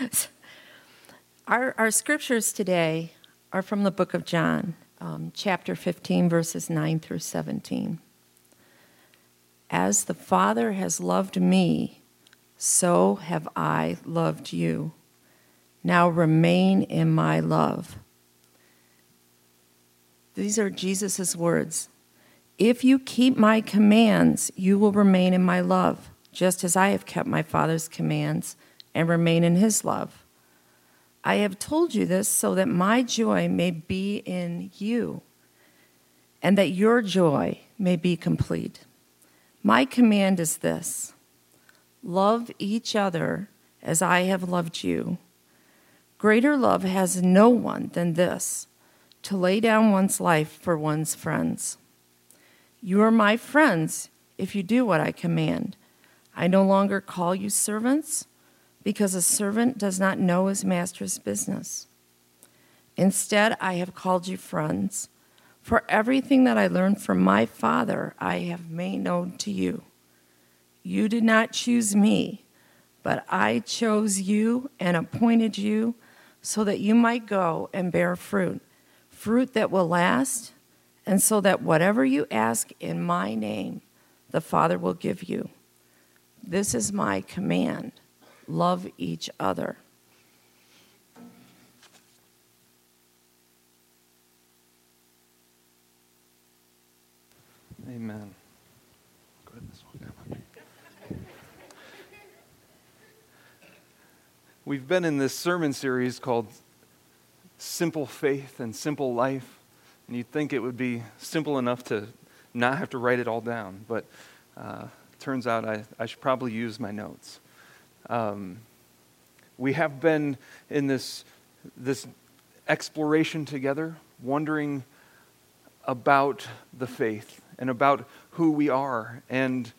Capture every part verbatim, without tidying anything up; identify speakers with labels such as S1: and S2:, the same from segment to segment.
S1: Our, our scriptures today are from the book of John, um, chapter fifteen, verses nine through seventeen. As the Father has loved me, so have I loved you. Now remain in my love. These are Jesus' words. If you keep my commands, you will remain in my love, just as I have kept my Father's commands and remain in his love. I have told you this so that my joy may be in you, and that your joy may be complete. My command is this: love each other as I have loved you. Greater love has no one than this, to lay down one's life for one's friends. You are my friends if you do what I command. I no longer call you servants, because a servant does not know his master's business. Instead, I have called you friends, for everything that I learned from my Father I have made known to you. You did not choose me, but I chose you and appointed you so that you might go and bear fruit, fruit that will last, and so that whatever you ask in my name, the Father will give you. This is my command: love each other.
S2: Amen. Go ahead this one. We've been in this sermon series called Simple Faith and Simple Life, and you'd think it would be simple enough to not have to write it all down, but uh, turns out I, I should probably use my notes. Um, we have been in this this exploration together, wondering about the faith and about who we are. And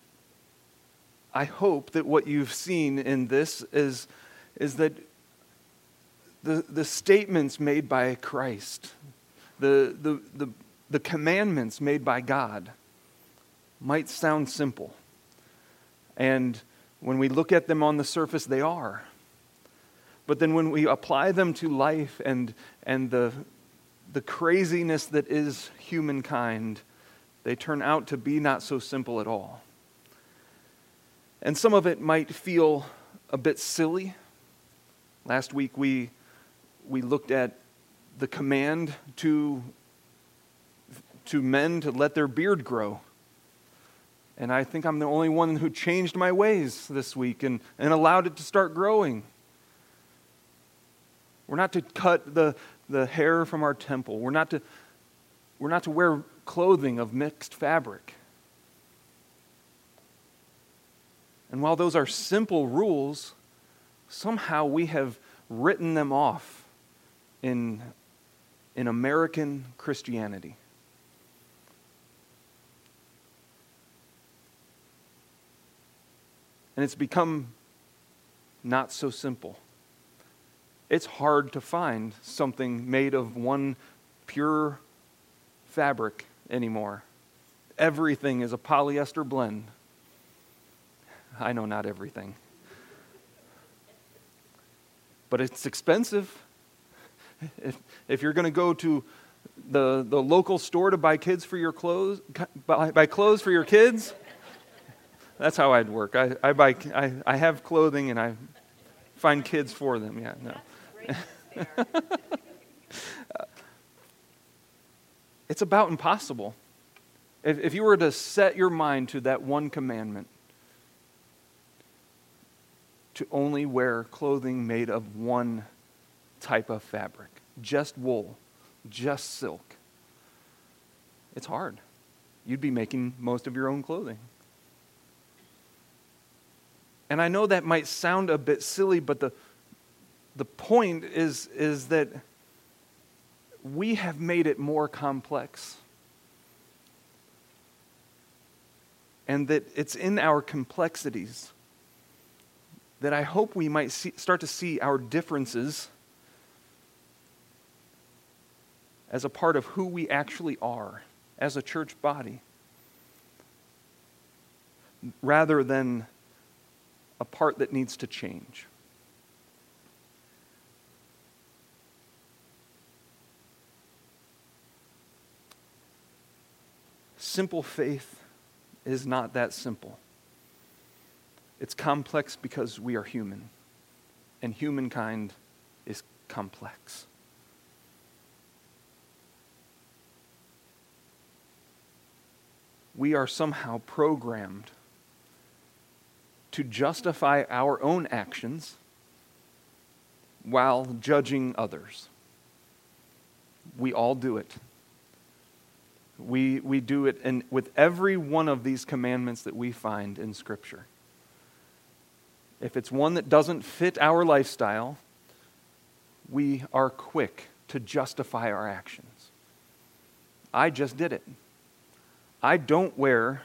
S2: I hope that what you've seen in this is, is that the, the statements made by Christ, the, the, the, the commandments made by God might sound simple. And when we look at them on the surface, they are. But then when we apply them to life and, and the the craziness that is humankind, they turn out to be not so simple at all. And some of it might feel a bit silly. Last week we we looked at the command to, to men to let their beard grow. And I think I'm the only one who changed my ways this week and, and allowed it to start growing. We're not to cut the the hair from our temple. We're not to, we're not to wear clothing of mixed fabric. And while those are simple rules, somehow we have written them off in, in American Christianity. And it's become not so simple. It's hard to find something made of one pure fabric anymore. Everything is a polyester blend. I know not everything. But it's expensive. If, if you're going to go to the, the local store to buy kids for your clothes, buy, buy clothes for your kids, that's how I'd work. I, I buy I, I have clothing and I find kids for them. Yeah, no. It's about impossible. If, if you were to set your mind to that one commandment, to only wear clothing made of one type of fabric, just wool, just silk, it's hard. You'd be making most of your own clothing. And I know that might sound a bit silly, but the The point is, is that we have made it more complex. And that it's in our complexities that I hope we might see, start to see our differences as a part of who we actually are as a church body, rather than a part that needs to change. simple faith is not that simple. It's complex because we are human, and humankind is complex. We are somehow programmed to justify our own actions while judging others. We all do it. We, we do it in, with every one of these commandments that we find in Scripture. If it's one that doesn't fit our lifestyle, we are quick to justify our actions. I just did it. I don't wear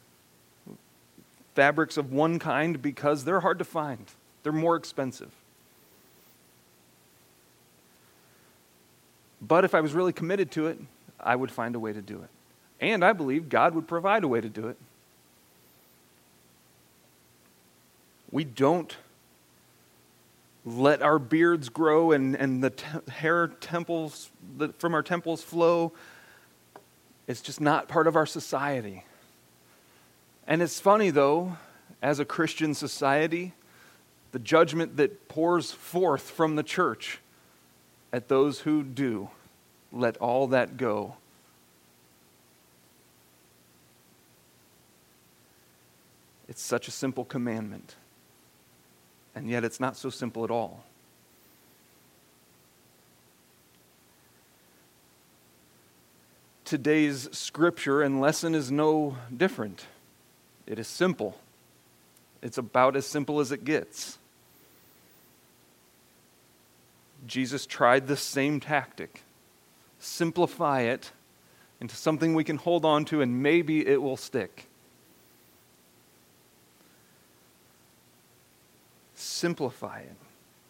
S2: fabrics of one kind because they're hard to find. They're more expensive. But if I was really committed to it, I would find a way to do it. And I believe God would provide a way to do it. We don't let our beards grow and, and the te- hair temples the, from our temples flow. It's just not part of our society. And it's funny, though, as a Christian society, the judgment that pours forth from the church at those who do let all that go. It's such a simple commandment, and yet it's not so simple at all. Today's scripture and lesson is no different. It is simple. It's about as simple as it gets. Jesus tried the same tactic. Simplify it into something we can hold on to, and maybe it will stick. Simplify it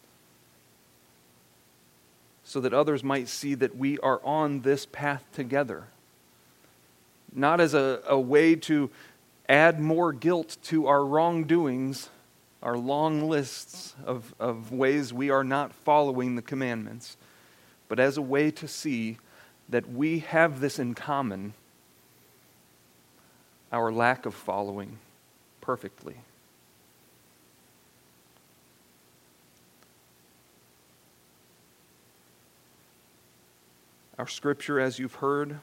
S2: so that others might see that we are on this path together. Not as a, a way to add more guilt to our wrongdoings, our long lists of, of ways we are not following the commandments, but as a way to see that we have this in common, our lack of following perfectly. Our scripture, as you've heard,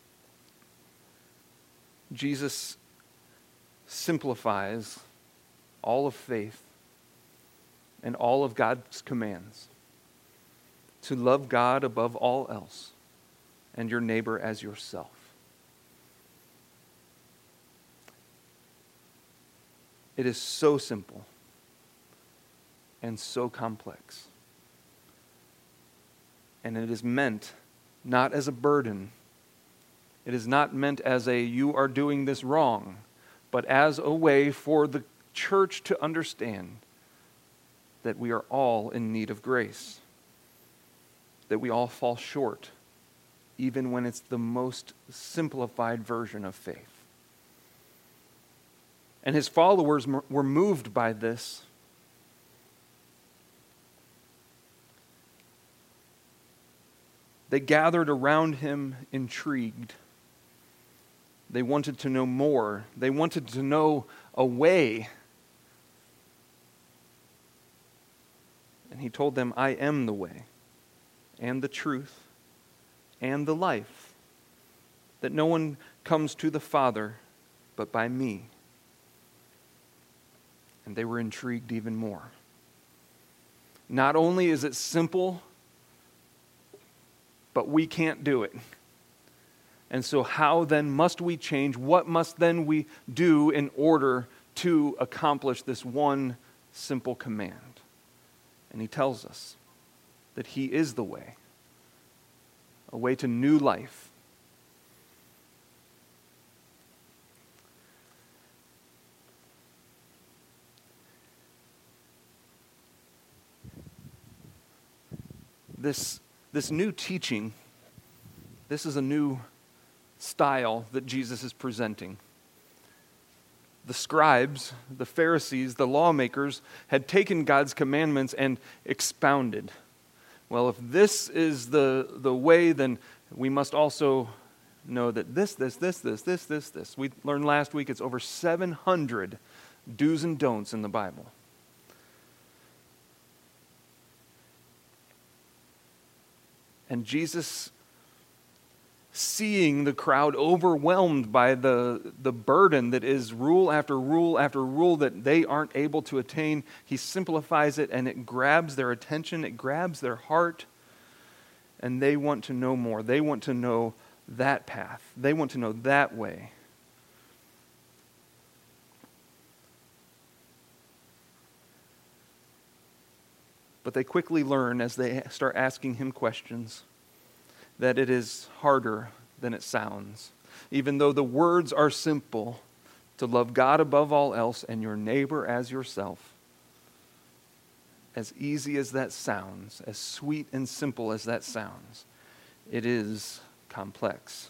S2: Jesus simplifies all of faith and all of God's commands to love God above all else and your neighbor as yourself. It is so simple and so complex. And it is meant not as a burden. It is not meant as a, you are doing this wrong, but as a way for the church to understand that we are all in need of grace, that we all fall short, even when it's the most simplified version of faith. And his followers were moved by this. They gathered around him intrigued. They wanted to know more. They wanted to know a way. And he told them, I am the way and the truth and the life, that no one comes to the Father but by me. And they were intrigued even more. Not only is it simple, but we can't do it. And so how then must we change? What must then we do in order to accomplish this one simple command? And he tells us that he is the way, a way to new life. This, this new teaching, this is a new style that Jesus is presenting. The scribes, the Pharisees, the lawmakers had taken God's commandments and expounded. Well, if this is the, the way, then we must also know that this, this, this, this, this, this, this. We learned last week it's over seven hundred do's and don'ts in the Bible. And Jesus, seeing the crowd overwhelmed by the, the burden that is rule after rule after rule that they aren't able to attain, he simplifies it and it grabs their attention, it grabs their heart, and they want to know more. They want to know that path. They want to know that way. But they quickly learn as they start asking him questions that it is harder than it sounds. Even though the words are simple, to love God above all else and your neighbor as yourself. As easy as that sounds, as sweet and simple as that sounds, it is complex.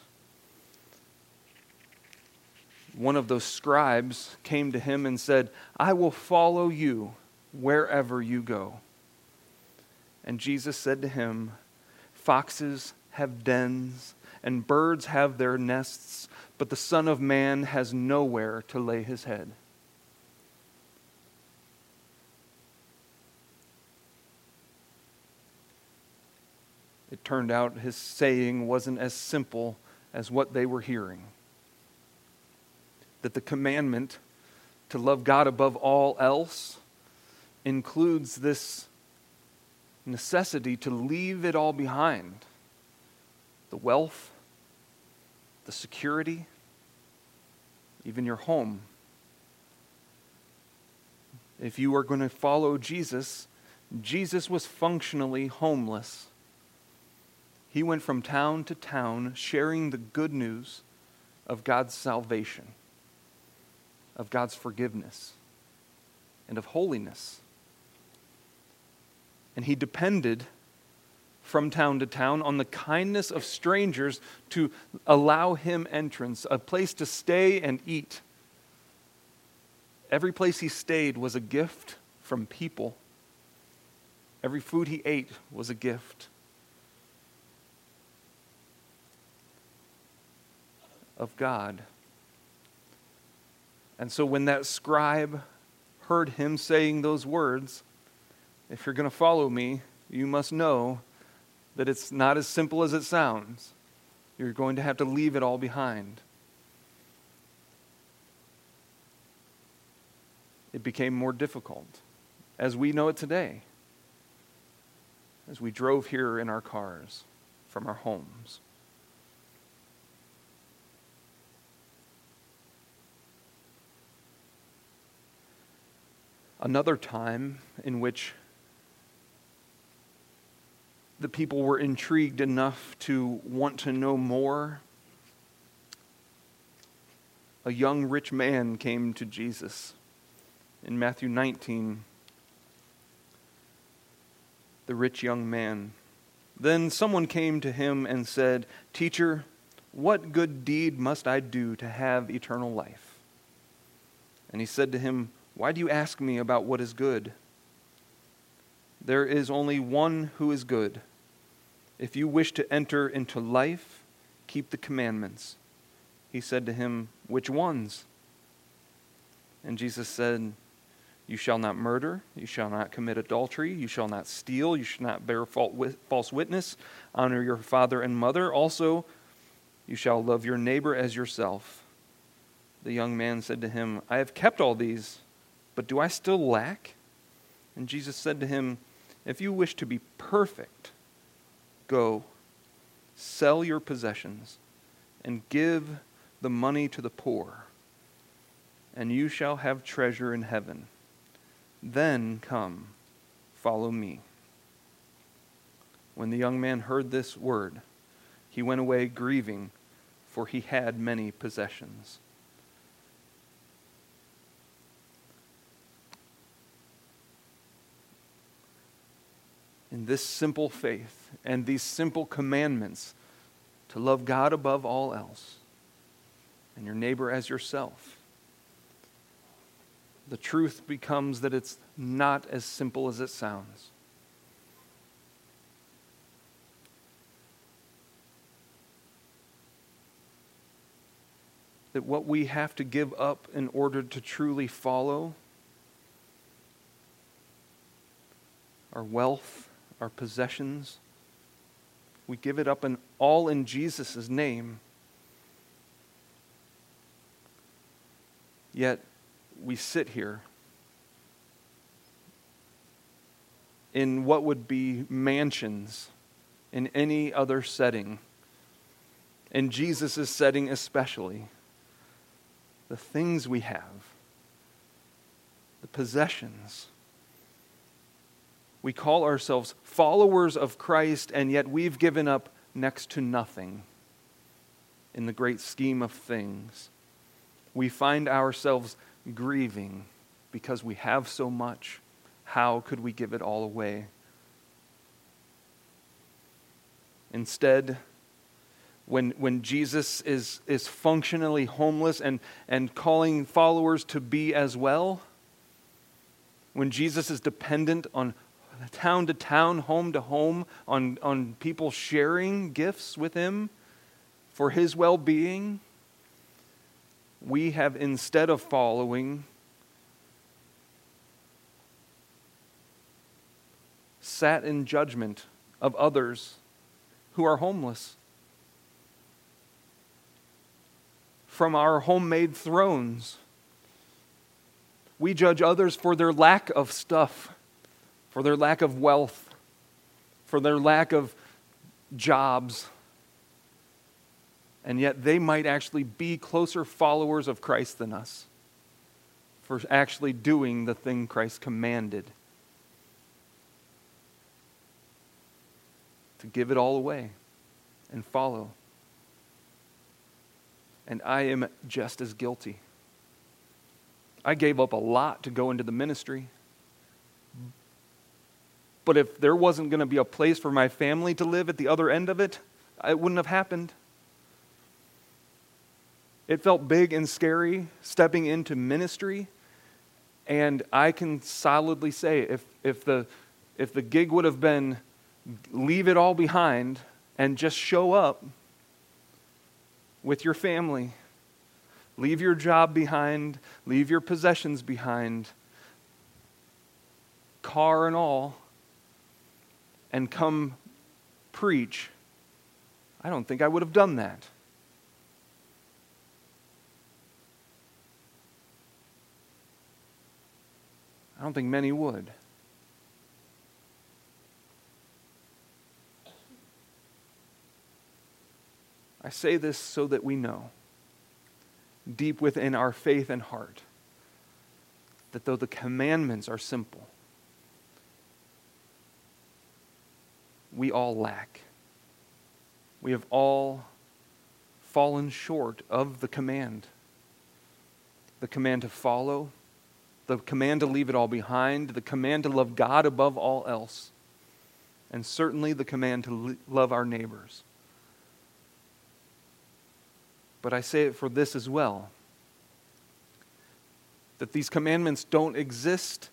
S2: One of those scribes came to him and said, "I will follow you wherever you go." And Jesus said to him, "Foxes have dens, and birds have their nests, but the Son of Man has nowhere to lay his head." It turned out his saying wasn't as simple as what they were hearing. That the commandment to love God above all else includes this necessity to leave it all behind. The wealth, the security, even your home. If you are going to follow Jesus, Jesus was functionally homeless. He went from town to town sharing the good news of God's salvation, of God's forgiveness, and of holiness. And he depended from town to town on the kindness of strangers to allow him entrance, a place to stay and eat. Every place he stayed was a gift from people. Every food he ate was a gift of God. And so when that scribe heard him saying those words, "If you're going to follow me, you must know that it's not as simple as it sounds. You're going to have to leave it all behind." It became more difficult, as we know it today, as we drove here in our cars from our homes. Another time in which the people were intrigued enough to want to know more, a young rich man came to Jesus. In Matthew nineteen, the rich young man. Then someone came to him and said, "Teacher, what good deed must I do to have eternal life?" And he said to him, "Why do you ask me about what is good? There is only one who is good. If you wish to enter into life, keep the commandments." He said to him, "Which ones?" And Jesus said, "You shall not murder, you shall not commit adultery, you shall not steal, you shall not bear false witness, honor your father and mother. Also, you shall love your neighbor as yourself." The young man said to him, "I have kept all these, but do I still lack?" And Jesus said to him, "If you wish to be perfect, go, sell your possessions, and give the money to the poor, and you shall have treasure in heaven. Then come, follow me." When the young man heard this word, he went away grieving, for he had many possessions. In this simple faith and these simple commandments to love God above all else and your neighbor as yourself, the truth becomes that it's not as simple as it sounds. that what we have to give up in order to truly follow, our wealth, our possessions, we give it up in, all in Jesus' name. Yet we sit here in what would be mansions in any other setting, in Jesus' setting especially. The things we have, the possessions. We call ourselves followers of Christ, and yet we've given up next to nothing in the great scheme of things. We find ourselves grieving because we have so much. How could we give it all away? Instead, when, when Jesus is, is functionally homeless and, and calling followers to be as well, when Jesus is dependent on town to town, home to home, on, on people sharing gifts with him for his well-being, we have, instead of following, sat in judgment of others who are homeless. From our homemade thrones, we judge others for their lack of stuff, for their lack of wealth, for their lack of jobs. And yet they might actually be closer followers of Christ than us for actually doing the thing Christ commanded. To give it all away and follow. And I am just as guilty. I gave up a lot to go into the ministry. But if there wasn't going to be a place for my family to live at the other end of it, it wouldn't have happened. It felt big and scary stepping into ministry, and I can solidly say if if the if the gig would have been leave it all behind and just show up with your family, leave your job behind, leave your possessions behind, car and all, and come preach, I don't think I would have done that. I don't think many would. I say this so that we know, deep within our faith and heart, that though the commandments are simple, we all lack. We have all fallen short of the command. The command to follow, the command to leave it all behind, the command to love God above all else, and certainly the command to love our neighbors. But I say it for this as well, that these commandments don't exist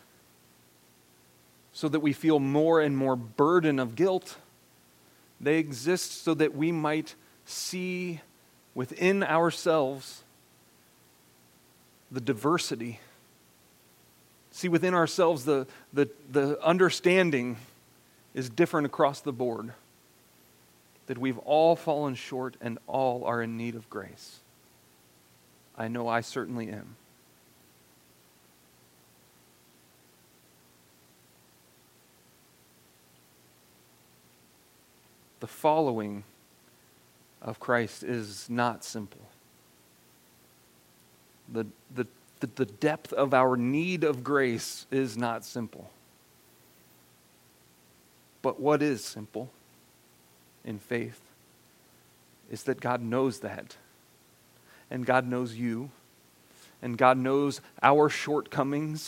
S2: so that we feel more and more burden of guilt. They exist so that we might see within ourselves the diversity. See within ourselves the, the, the understanding is different across the board. That we've all fallen short and all are in need of grace. I know I certainly am. The following of Christ is not simple. The, the, the, the depth of our need of grace is not simple. But what is simple in faith is that God knows that. And God knows you. And God knows our shortcomings.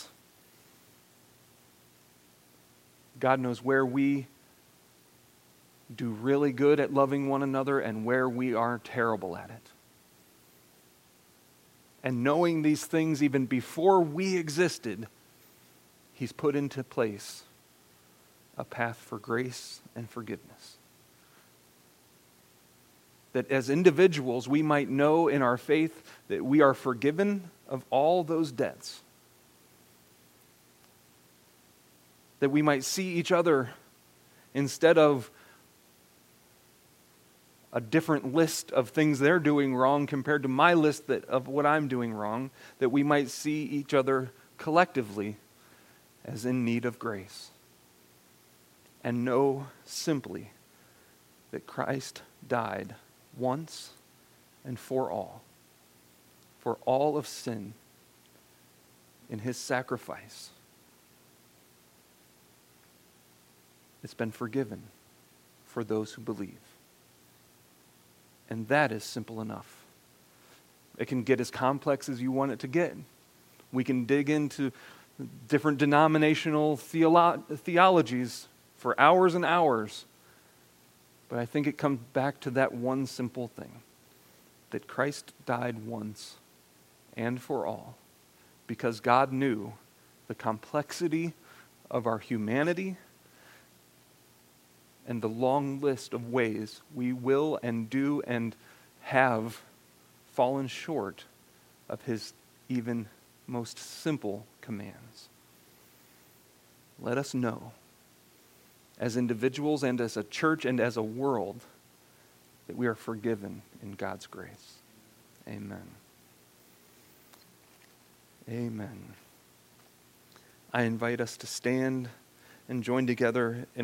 S2: God knows where we do really good at loving one another and where we are terrible at it. And knowing these things even before we existed, He's put into place a path for grace and forgiveness. that as individuals we might know in our faith that we are forgiven of all those debts. That we might see each other instead of a different list of things they're doing wrong compared to my list that, of what I'm doing wrong, that we might see each other collectively as in need of grace. And know simply that Christ died once and for all, for all of sin in his sacrifice. It's been forgiven for those who believe. And that is simple enough. It can get as complex as you want it to get. We can dig into different denominational theolo- theologies for hours and hours. But I think it comes back to that one simple thing, that Christ died once and for all, because God knew the complexity of our humanity and the long list of ways we will and do and have fallen short of his even most simple commands. Let us know, as individuals and as a church and as a world, that we are forgiven in God's grace. Amen. Amen. I invite us to stand and join together in